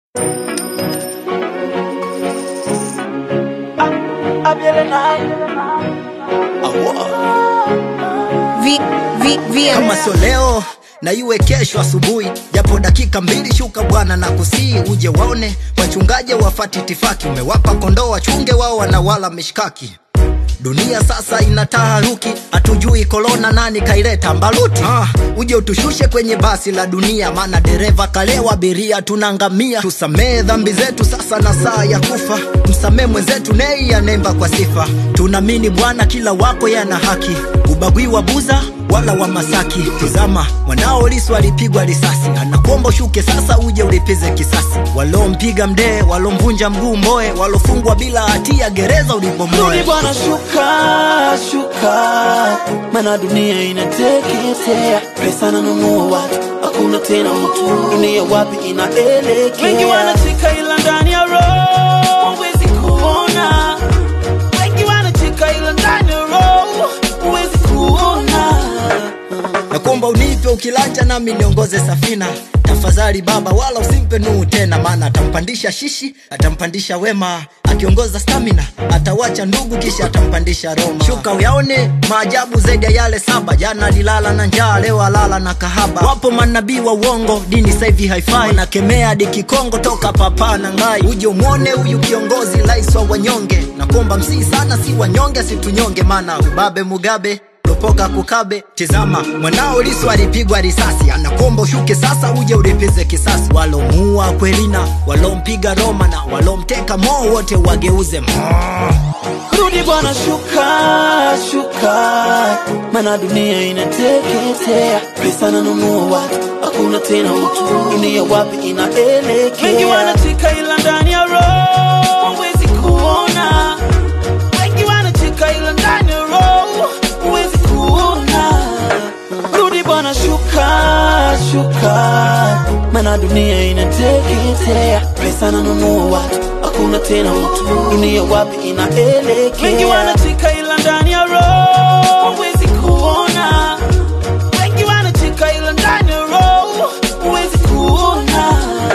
Kama sio leo na iwe kesho asubuhi, japo dakika mbili shuka bwana na kusii uje waone wachungaji wafati itifaki. Umewapa kondoo wachunge, wao wanawala mishkaki. Dunia sasa ina taharuki, hatujui korona nani kaileta mbaluti. Uje utushushe kwenye basi la dunia, maana dereva kalewa abiria tunangamia. Tusamee dhambi zetu sasa na saa ya kufa, msamee mwenzetu nei anemba kwa sifa. Tunamini Bwana kila wako yana haki, ubagui wa Buza wala wa Masaki. Tizama mwanao Lissu alipigwa risasi, anakuomba shuke sasa uje ulipize kisasi. Walompiga Mdee, walomvunja mguu Mboe, walofungwa bila hatia gereza ulibomoe. Rudi Bwana shuka, shuka, maana dunia inateketea. Pesa na nunua watu, hakuna tena mtu. Dunia wapi inaelekea? Wengi wanacheka ila ndani ya roho huwezi kuona. Wengi wanacheka ila ndani ya roho huwezi kuona. Nakuomba unipe ukilanja nami niongoze safina. Tafadhali baba wala usimpe Nuhu tena, maana atampandisha Shishi, atampandisha Wema. Akiongoza stamina, atawacha ndugu kisha atampandisha Roma. Shuka uyaone maajabu zaidi ya yale 7. Jana alilala na njaa, leo alala na kahaba. Wapo manabii wa uongo, dini sasa hivi haifai. Nakemea hadi Kikongo toka Papa na Ngai. Uje umuone huyu kiongozi rais wa wanyonge. Nakuomba msii sana si wanyonge situnyonge, maana ubabe Mugabe lopoka kukabe. Tizama mwanao Lissu alipigwa risasi, anakuomba ushuke sasa uje ulipize kisasi. Walomuua Kwelina, walompiga Roma na walomteka Mo, wote wageuze Rudi Bwana shuka, shuka, maana dunia inateketea. Pesa na nunua watu, hakuna tena mtu. Dunia wapi inaelekea? Wengi wanacheka ila ndani ya roho huwezi kuona. Wengi wanacheka ila ndani ya roho huwezi kuona. Rudi Bwana shuka, shuka, maana dunia inateketea. Pesa na nunua watu, hakuna tena mtu. Dunia wapi inaelekea? Wengi wanacheka ila ndani ya roho huwezi kuona. Wengi wanacheka ila ndani ya roho huwezi kuona.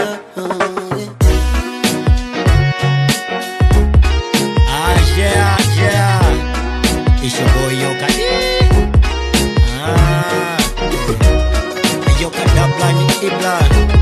Yeah. It's your boy Yoka. Yoka Dabla ni Ibla.